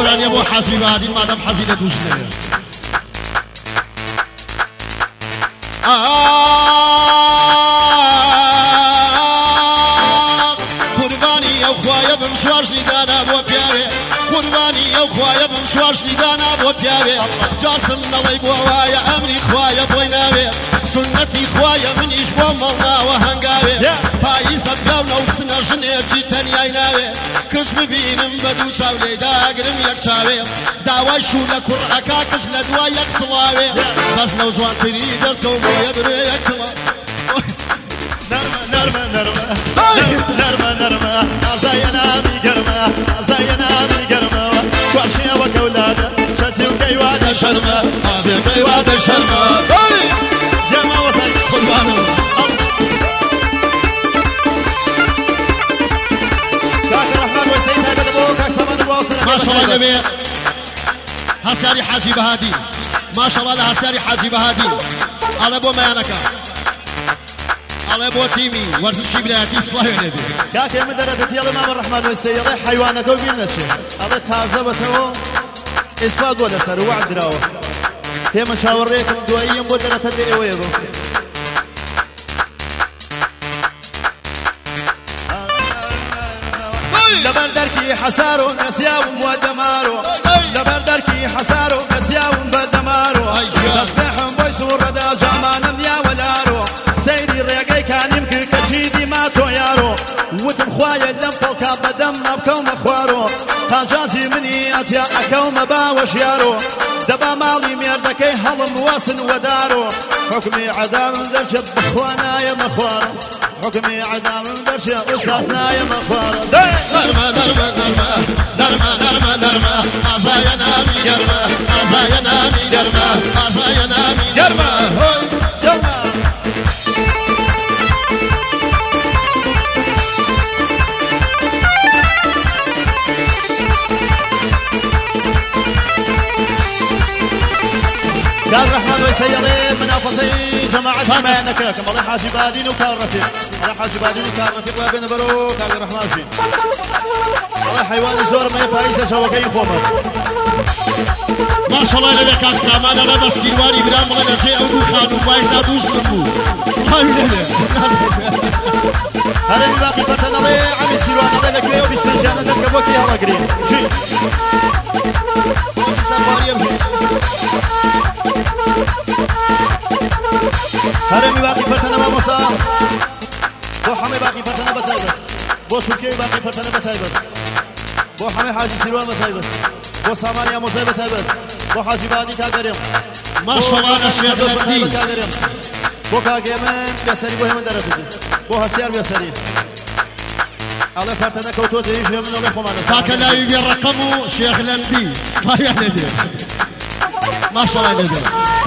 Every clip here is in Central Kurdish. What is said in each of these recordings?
سوراني ابو حاسبي بعدين ما دام حزينه دوشنا قرباني يا خويا بمشواش دانا ابو بياوي قرباني يا خويا بمشواش دانا ابو بياوي جاسم نضيب ووايا امري خويا بويناوي سنتي خويا من يجبو مالنا وهنقاوي بايس ابقاونا وسنا جنيجي تنيايناوي كش ببينم بدو ساولي داقرم يكساوي داوي شو لكرعكا كش لدوا يكسلاوي بس لو زوان تريد اسكو يدري يكلا نرمى نرمى نرمى نرمى عزاينا بقرمة عزاينا بقرمة وعشيا وكولادة شتي وكيوادة شرمة هذه كيوادة شرمة يا ما وصل قربانه كاك الرحمن والسيد هذا ابو كاك سمان ابو وصل ما شاء الله نبي هساري حاجي بهادي ما شاء الله هساري حاجي بهادي على ابو ميانكا على ابو تيمي ورزشي بلاتي صلاحي نبي كاك مدرة يلا امام الرحمن والسيد حيوانك وبين نفسه هذا تازه بتو اسفاد ولا سر وعد راوه كما شاوريكم دوائيا مدرة تدري ويضو لبردركي حسارو نسياو ودمارو لبردركي حسارو نسياو بدمارو تصبحهم بيسور ردا جامانا يا ولارو سيري الرقاي كان يمكن كشيدي ما تويارو وتم خوايا لم فالكا بدم نبكو مخوارو تاجازي مني اتيا اكو مباوش يارو دبا مالي ميردكي هلم واسن ودارو حكمي عدال درجة بخوانا يا مخوارو حكمي عدال درجة أستاذنا يا مخوارو نرمى نرمى نرمى نرمى نرمى نرمى عزايا نامي يرمى عزايا نامي يرمى عزايا نامي يرمى يلا قال الرحمن ويسيرين منافسي جماعة جمعينك كما الله حاجي بادين وكان رفيق الله حاجي بادين وكان رفيق وابن بروك قال الرحمن شي الله حيوان زور ما يبايسه شوكي خومر ما شاء الله لك سامان انا بس كيواني بلا مغنى شيء او دو خانو بايسا دوش نبو صلاحي لك هذا اللي باقي فتنا لي عم يسيروا انا لك ليه وبيستنجانا ذلك بوكي هلا قريب شي هرمي باقي فرتنا ما مصا بو حمي باقي فرتنا بسايبر بو سلكي باقي فرتنا بسايبر بو حمي حاجي سيروان بسايبر بو سامانيا مصايبة سايبر بو حاجي بادي كاقريم ما شاء الله انا شيخ لندي بو كاقيمن بيسري بو همن درفتي بو هسيار بيسري على فرتنا كوتو تيجي من الله خمانا فاك لا يبي رقمه شيخ لندي صحيح لندي ما شاء الله لندي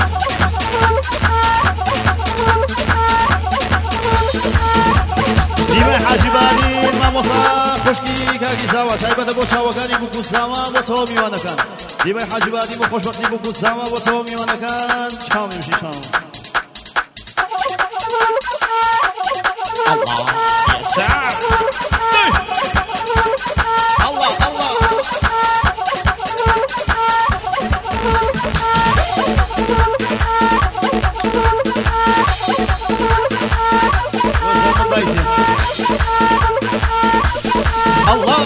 ديما حاجي بادي ما مصا خشكي كاكي ساوا تايبة بو شاوكاني بوكو ساوا وتو ميوانا كان ديما حاجي بادي بو خوش وقتي بوكو ساوا وتو ميوانا كان شام يمشي شام الله يا سعد الله الله الله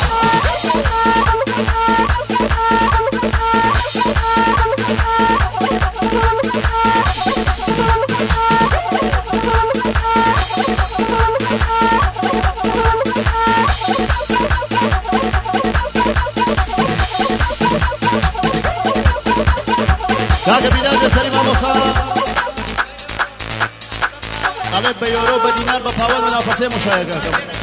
كاكا بلاد بسري ما مصا عليك بيورو بدينار بفاول منافسة مشاهدة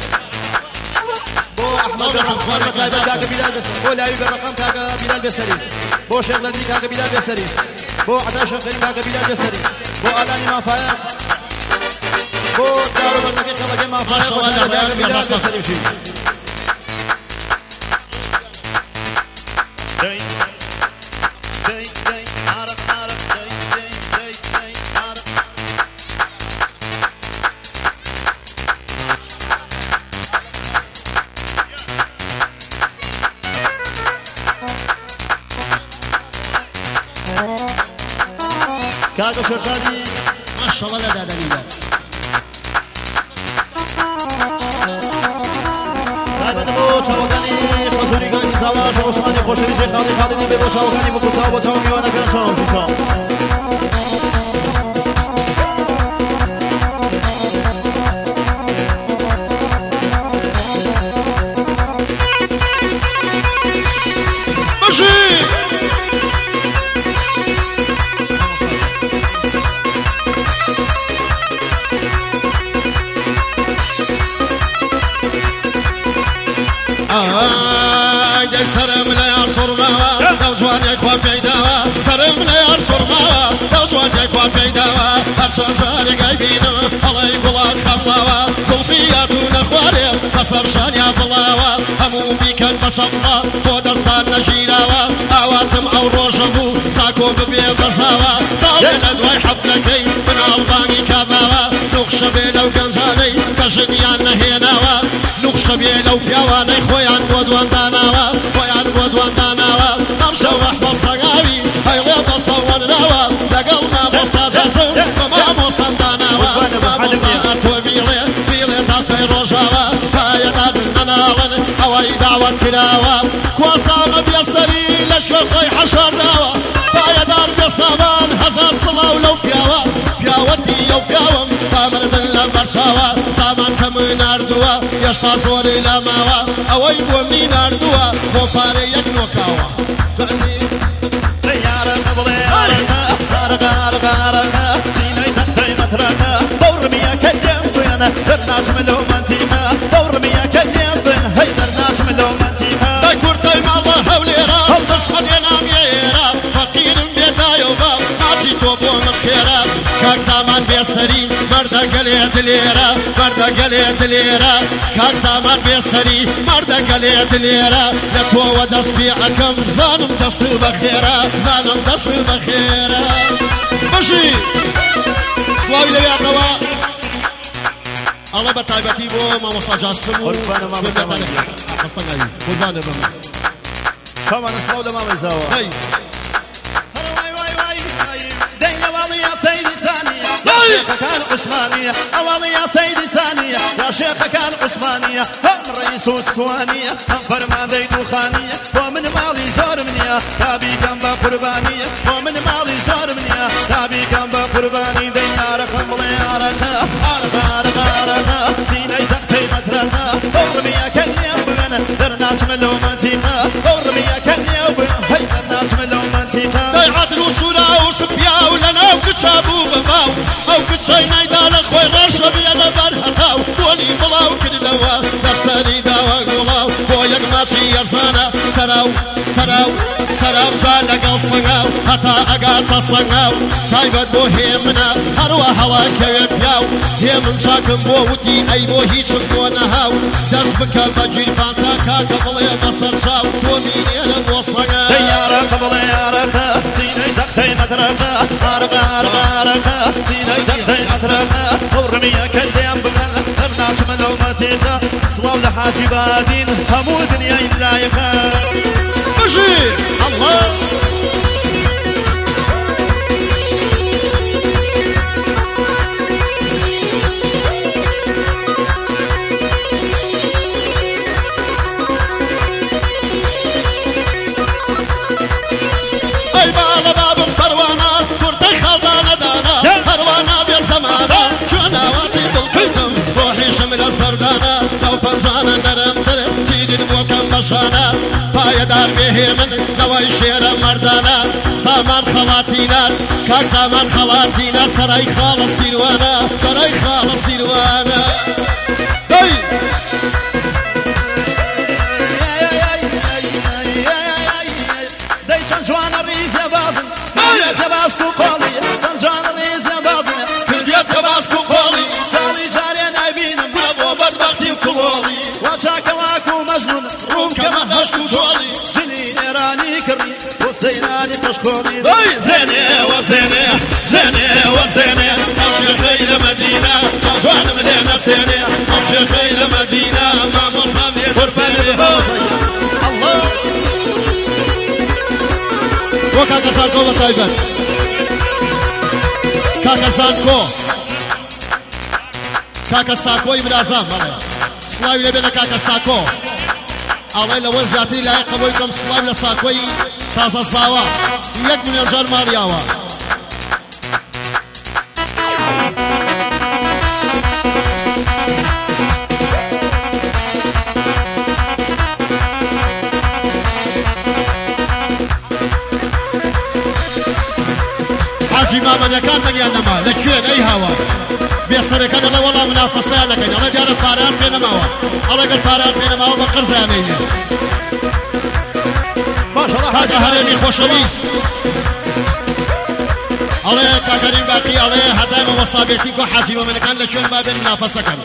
بو احمد الرحمن متايبه كاكا بلال بسري بو لاعب الرقم كاكا بلال بسري بو شيخ لندي كاكا بلال بسري بو عداش خليل كاكا بلال بسري بو الاني ما فايق بو دارو برنكي خلقي ما فايق كاكا بلال بسري شي كاغو شرطاني ما شاء الله لا دليل چاوگانی خزوری گانی سواش عثمانی خوشویزی خالی به چاوگانی بکو چاو میوانه کنه چاو سرم لا صرما لو زوان يكون بيداوا سرم لا صرما لو زوان يكون بيداوا أرسل قايبين الله يقول خملاوا صوفياتنا خواري بصر شان يا بلاوا همو بيك البشطة ودستان نجيراوا أواتم أو روجبو ساكو ببيض زاوا صالنا دواي حبلكي من الباني كاباوا نخش بيلو قنزاني كشنيان نهيناوا نخش بيلو بيواني خويان بودوان داناوا خويان بودوان داناوا نمشو وحبا صغاوي هاي بصوان ناوا لقلنا مصا جسم ما مصان داناوا ما مصا أتوبيلي بيلي تاسبي روجاوا هاي دار النانالن هواي دعوان كلاوا كواسا بيسري لشوقي حشر داوا هاي دار بيصامان هزار صلا ولو بياوا بياوتي يو بياوم قامر دل برشاوا سامان كمين أردوا يشتا صوري لماوا أوي بومي نردوا وفاري يكنوكاوا يارا قبل يارا سيني تحتي متركا دورمي كلم بينا درناش ملو منتيما دورمي كلم بينا هي درناش ملو منتيما داي كورتاي مع الله هوليرا هلدش خدينا ميرا فقير بيتا يوبا ناسي توبو مخيرا كاك زمان بيسري مردا قلي دليرا مردا قلي دليرا كاك زمان بيسري مردا قلي دليرا لتو ودس بيعكم زانم دصل بخيرا زانم دصل بخيرا بشي سواوي لبيع دوا الله بتايبتي بو ما مساجا سمو قربان ما مساجا مستنغاي قربان بما كمان اسلو لما مزاوا هاي دين والي يا سيدي ثانية يا شيخ كان عثمانية أولي يا سيدي ثانية يا شيخ كان عثمانية هم رئيس اسكوانية هم فرمان ذي دخانية ومن مالي زور منيا تابي كان بقربانية ومن مالي زور منيا تابي كان بقرباني دين رقم بلي عرق سيني تقتي مترها ورمي كليا بغنا درناش ملومتيها ورمي كليا بغنا هي درناش ملومتيها داي عدلو سورا وسبيا ولنا وكتشابو بماو او كتشاي نايدان خوي رشب يلا برهتاو ولي بلاو كدوا درساني داوا قولاو بويك ماشي يرزانا سراو جانا قل صناو حتى اقاط صناو تايبت بو هيمنا هروا هلاك يبياو هيمن شاكم بو ودي اي بو هيش بو نهاو دس بك بجيل فانتا كاك بلي مصر شاو توميني انا وصناو يا قبل يا رقا سيني تختي مترقا عرقا سيني تختي مترقا ورمي كلم بغل الناس ملومتيها صلاو لحاجي بادين همو دنيا يلايقا بشير الله پایدار بهمن نوای شیر مردانا سامان خلاتینا کاک سامان خلاتینا سرای خال سیروانا سرای خال سیروانا دای دای چند جوان ریز بازن کلیت باز کو قالی چند جوان ریز بازن کلیت باز کو قالی سالی جاری نبینم بابا بدبختی کلالی وجاك واكو مجنون روم كما هشكو جوالي جلي إيراني كري وسيناني مشكوني زيني وزيني أمشي خيل مدينة جوان مدينة سيني أمشي خيل مدينة جام وصامي قرباني الله بۆ کاکە سانکۆ بە تایبەت کاکە سانکۆ کاکە ساکۆی برازام بەڵێ سڵاوی لەبێنە کاکە ساکۆ ئەڵێ لەوە زیاتری لایە قبولی کەم سڵاوی لە ساکۆی تازە ساوە 1 ملیۆن جار ماڵیاوە حاجی مامەنەکان دەنگیان نەما لەکوێن ئەی هاوە بێسەرەکە دەڵێ وەڵام منافەسەیان دەکەین ئەڵێ دیارە پارەیان پێ نەماوە ئەڵێ گەر پارەیان پێ نەماوە بە قەرزیان نەینێ کاکە هەرێمی خۆشەویست ئەڵێ کاکەریم باقی ئەڵێ هەدایمە وەسابێتی کۆ حاجی مامەنەکان لەکوێن با بێن منافەسەکەن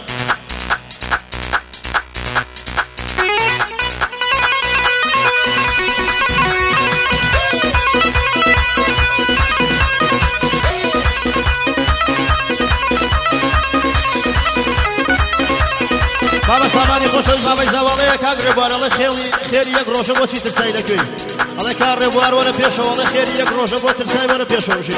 بابا سامانی خۆشەویست بابای زاواڵەیە کاک ڕێبوار ئەڵێ خێری 1 ڕۆژە بۆچی ترسایی لەگوێی ئەڵێ کار ڕێبوار وەرە پێشەوە ئەڵێ خێری 1 ڕۆژە بۆ ترسایی وەرە پێشەوە بژین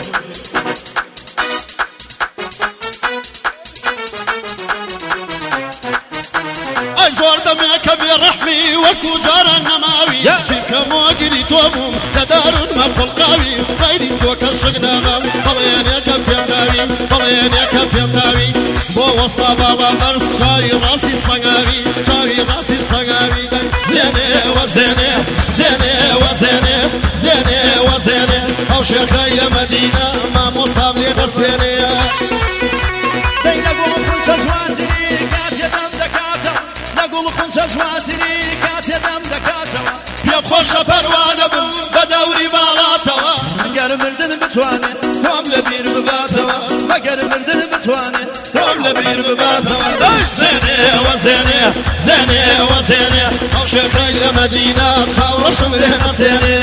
ئەی زۆر دەمێکە بێڕەحمی وەکو جاران نەماوی شیرکە مۆگیری تۆ بووم لە دارونمە پڵقاوی غەیری تۆ کەس شک نامام بەڵێنێکە پێم داوی بەڵێنێکە پێم داوی بۆ وەستا باڵا بەرز چاوی ڕاستی سەنگاوی چاوی ڕاستی سەنگاوی زێنێوە زێنێ زێنێوە زێنێ زێنێوە زێنێ ئەو شێخەی لە مەدینە مامۆستام لێ دەستێنێ دەی لەگوڵ خونچە جوازری کاتێدەم دەکاتەوە لەگوڵ خونچە جوازری کاتێدەم دەکاتەوە پێم خۆشە پەروانە بم بە دەوری باڵاتەوە ئەگەر مردن بتوانێت تۆم لە بیر بباتەوە ئەگەر مردن بتوانێت تۆم لە بیر بباتەوە زێنێوە زێنێ زێنێوە زێنێ ئەو شێخەی لە مەدینە چاوڕەشم لێ نەسێنێ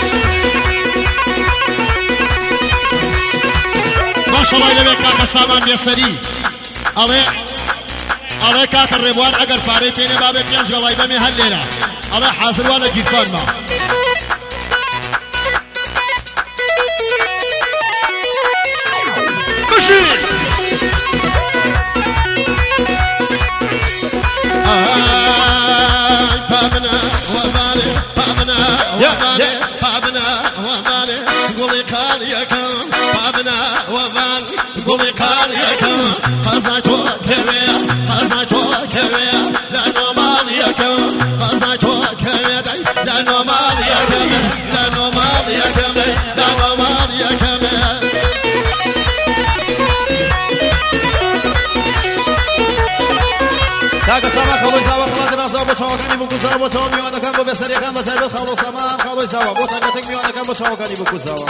ماشەڵای لەوێ کاکە سامان بێسەری ئەڵێ کاکە ڕێبوار ئەگەر پارەی پێنێ بابێ 5 گەڵای بەمێ هەر لێرە ئەڵێ حازروا لە گیرفانما بشیر بابنا ومالي بابنا ومالي بابنا ومالي قولي قاليكم بابنا ومالي قولي قاليكم قزايتو كبير قزايتو كبير لأنه ماليكم قزايتو كبير لأنه ماليكم لأنه ماليكم لأنه ماليكم کاکە سامان خەڵۆی زاوە خڵاتی ڕازاوە بۆ چاوەکانی بکوزاوە بۆ چاوە میوانەکان بۆ بێسەریەکان بە تایبەت خاڵۆ سامان خاڵۆی زاوە بۆ تایبەتێک میوانەکان بۆ چاوەکانی بکوزاوە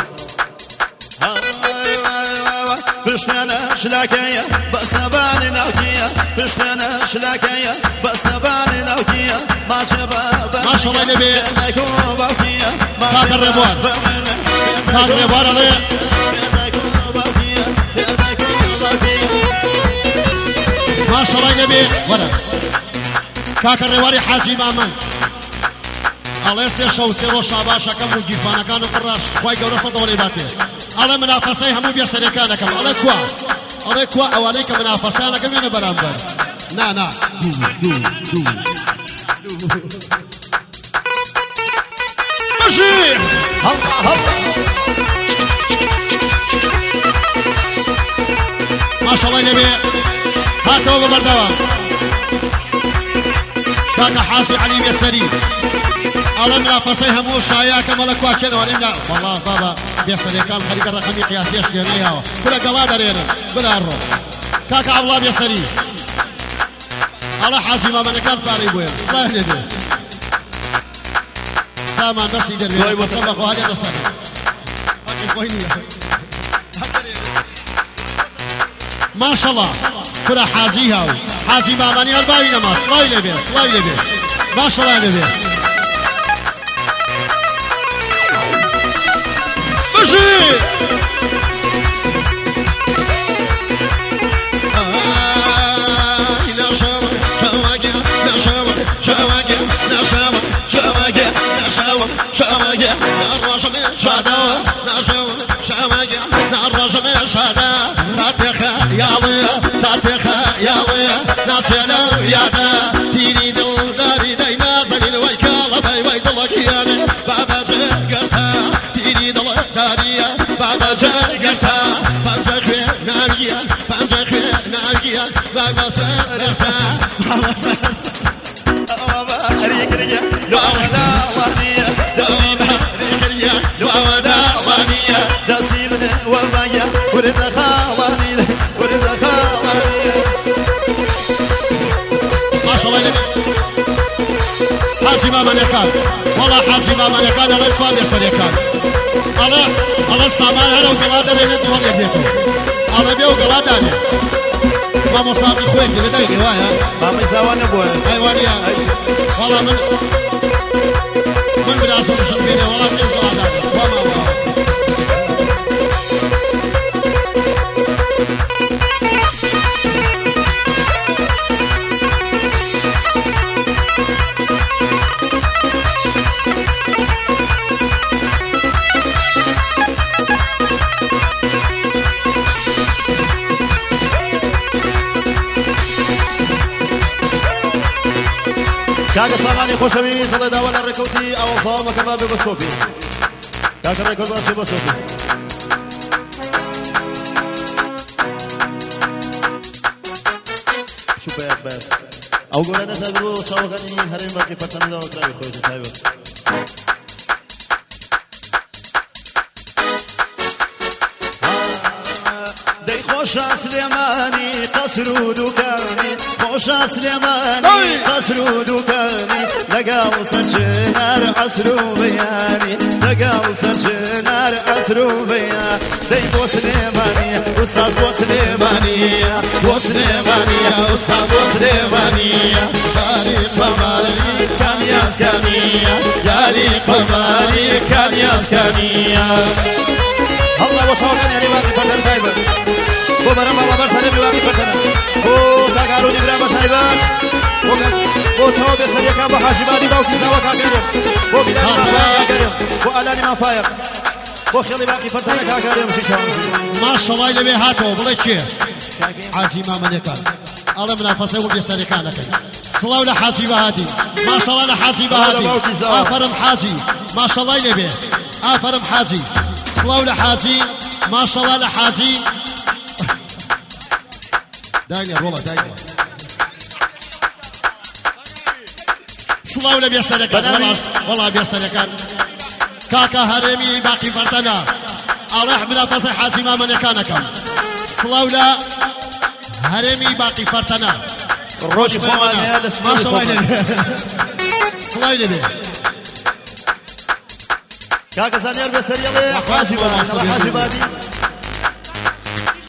پشتێنە شلاکەیە بە سەبانی ناوکیە پشتێنە شلاکەیە بە سەبانی ناوکیە ماچە بە ماشەڵای لەبێ باوکیە کاکە ڕێبوار کاکە ڕێبوار ئەڵێ ماشەڵای لەبێ وەرە کاکە ڕێواری حاجی مامەن ئەڵێ 3 شەو 3 ڕۆژ شاباشەکەم و گیرفانەکان و قڕاش خوای گەورە سەدەوەڵی باتێ ئەڵێ منافەسەی هەموو بێسەرەکانەکەم ئەڵێ کوا ئەوانەی کە منافەسانەکەم وێنە بەرامبەر نا بەژیر ماشەڵای لەبێ هاتەوە بەبەردەوە کاکە حاسی عەلی بێسەری ئەڵێ منافەسەی هەموو شایەکەم ئەڵێ کوا چێنەوە لێم وەڵا بابا بێسەرەکان خەریکە ڕەقەمی قیاسیەش لێنەیەوە بلە گەڵا دەرێنن بلا ڕۆ کاکە عەبڵا بێسەری ئەڵێ حاجی مامەنەکان پارەی بۆیە سڵاح لێبێ سامان بەسی دەروێ بۆ سەبە خۆ هەلێ دەسەنێ خۆی نییە ماشەڵڵا کورە حاجی هاو حاجی مامانی هەرباوی نەما سڵاوی لێبێ سڵاوی لێبێ ماشەڵڵا لێبێ بژیر شواگه شادا ناجو شاماجا نرجم شادا فاتخة يالي فاتخة يالي ناسينا يادا ديني دل داري دينا دليل ويكالا باي ويد الله كياني بابا جرقتا ديني دل داري بابا جرقتا بابا خير ناويا بابا خير ناويا بابا سرتا بابا سرتا ريك ريك لو أودا وانية دسيبة ريك ريك لو أودا وانية دسيبة وبايا ورد خوانية ورد خوانية ما شاء الله لك حازم أمانيكان والله حازم أمانيكان الله يصاب يا سريكان الله السامان هلا وقلادة لين الدول يبيتو الله بيو قلادة ما مصاب خويك بداية رواية ما يساوان أبوه أيوانية والله من بدا أصل الشربيني والله من قلادة وما كاكا ساماني خوشوي صلي داولا الركوتي أو صوم كباب بسوفي كاكا الركوتي بسوفي شو بيك بس أو قولنا تدرو سوكني هرين باقي فتن داو كراوي خوشي تايبا خوشا سليماني قصر ودكاني خوشا سليماني قصر ودكاني لقاو سجنار عصر وبياني لقاو سجنار عصر وبياني دي بو سليماني أستاذ بو سليماني بو سليماني أستاذ بو سليماني يالي قمالي كان يسكني يالي قمالي كان يسكني الله وصوغني يعني باقي فتن تايبا वो बरम बाबा पर सारे विवाह की पटना वो काकारो निगरान बसाइबान वो छाव बेसरिया का बहाशिबादी बाव की सावा काकारो वो बिलाल काकारो वो आलानी ما فايق वो خلي باقي पटना काकारो مشيشان ما شاء الله اللي هاتو بلكي حاجي ما منكان الله منافسه وبيسري كانك صلاة لحاجي هادي ما شاء الله لحاجي هادي افرم حاجي ما شاء الله اللي افرم حاجي صلاة لحاجي ما شاء الله لحاجي داينير والله داينير صلاة ولا بيسرك والله بيسرك كاكا هرمي باقي فرتنا أروح من فصل حاسمة من كانكم صلاة ولا هرمي باقي فرتنا الروج فوانا ما شاء الله صلاة ولا كاكا سانير بسرية حاجبادي